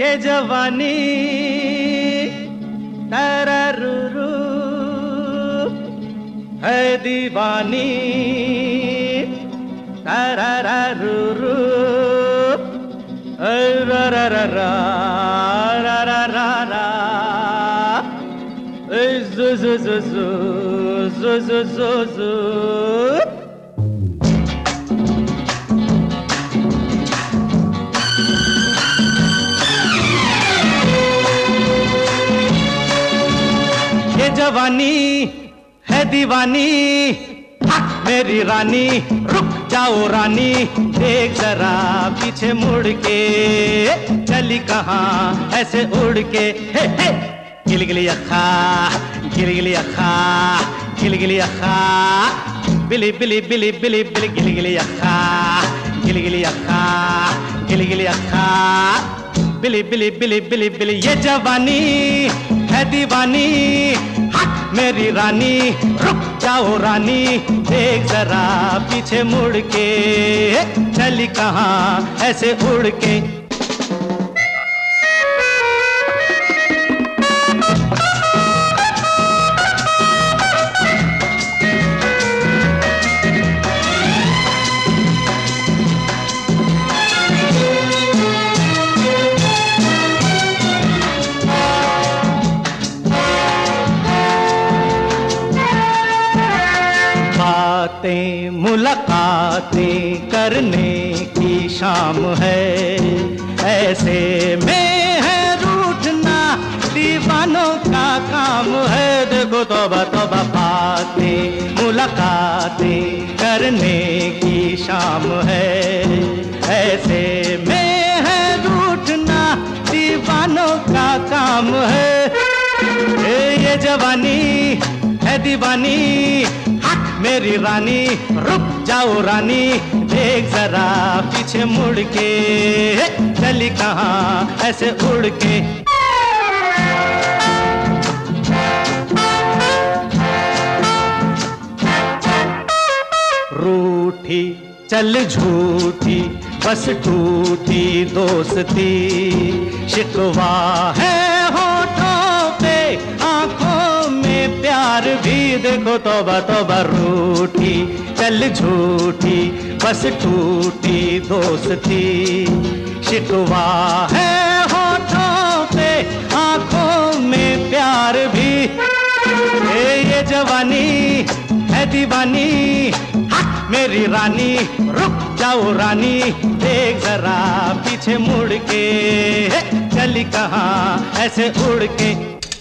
ये जवानी तररुरु है दीवानी तररुरु ररररा ररररा zu zu zu zu zu zu zu zu ये जवानी है दीवानी मेरी रानी रुक जाओ रानी देख जरा पीछे मुड़ के चली कहाँ ऐसे उड़ के हे हे गिलगिली अखा गिलगिली अखा गिलगिली अखा बिली बिली बिली बिली बिली गिलगिली अखा गिलगिली अखा गिलगिली अखा बिली बिली बिली बिली बिली ये जवानी है दीवानी मेरी रानी रुक जाओ रानी देख जरा पीछे मुड़ के चली कहाँ ऐसे उड़ के बातें मुलाकातें करने की शाम है ऐसे में है रूठना दीवानों का काम है देखो तौबा तौबा बातें मुलाकातें करने की शाम है ऐसे में है रूठना दीवानों का काम है ये जवानी है दीवानी मेरी रानी रुक जाओ रानी देख जरा पीछे मुड़ के चली कहाँ ऐसे उड़ के रूठी चल झूठी बस टूटी दोस्ती शिकवा है होठों पे आंखों में प्यार भी देखो तौबा तौबा रूठी चल झूठी बस टूटी दोस्ती शिकवा है होठों पे आंखों में प्यार भी ये जवानी है दीवानी मेरी रानी रुक जाओ रानी देख जरा पीछे मुड़ के चली कहाँ ऐसे उड़ के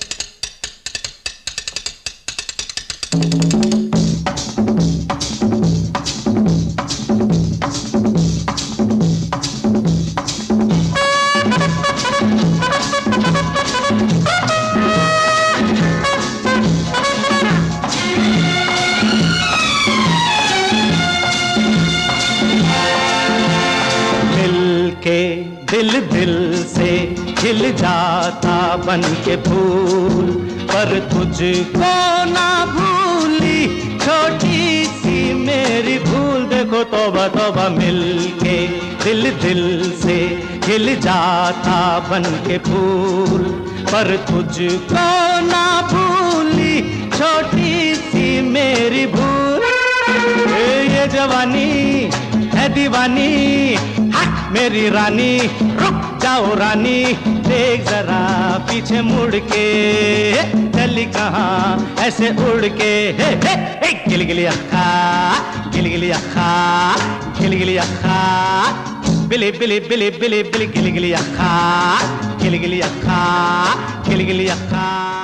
दिल दिल से खिल जाता बन के फूल पर तुझको ना भूली छोटी सी मेरी भूल देखो तौबा तौबा मिलके दिल दिल से खिल जाता बन के फूल पर तुझको ना भूली छोटी सी मेरी भूल ये जवानी है दीवानी मेरी रानी रुक जाओ रानी देख जरा पीछे मुड़ के चली कहाँ ऐसे उड़ के हे हे गिलगिली अखा गिलगिली अखा गिलगिली अखा बिली बिली बिली बिली बिली गिलगिली अखा गिलगिली अखा गिलगिली अखा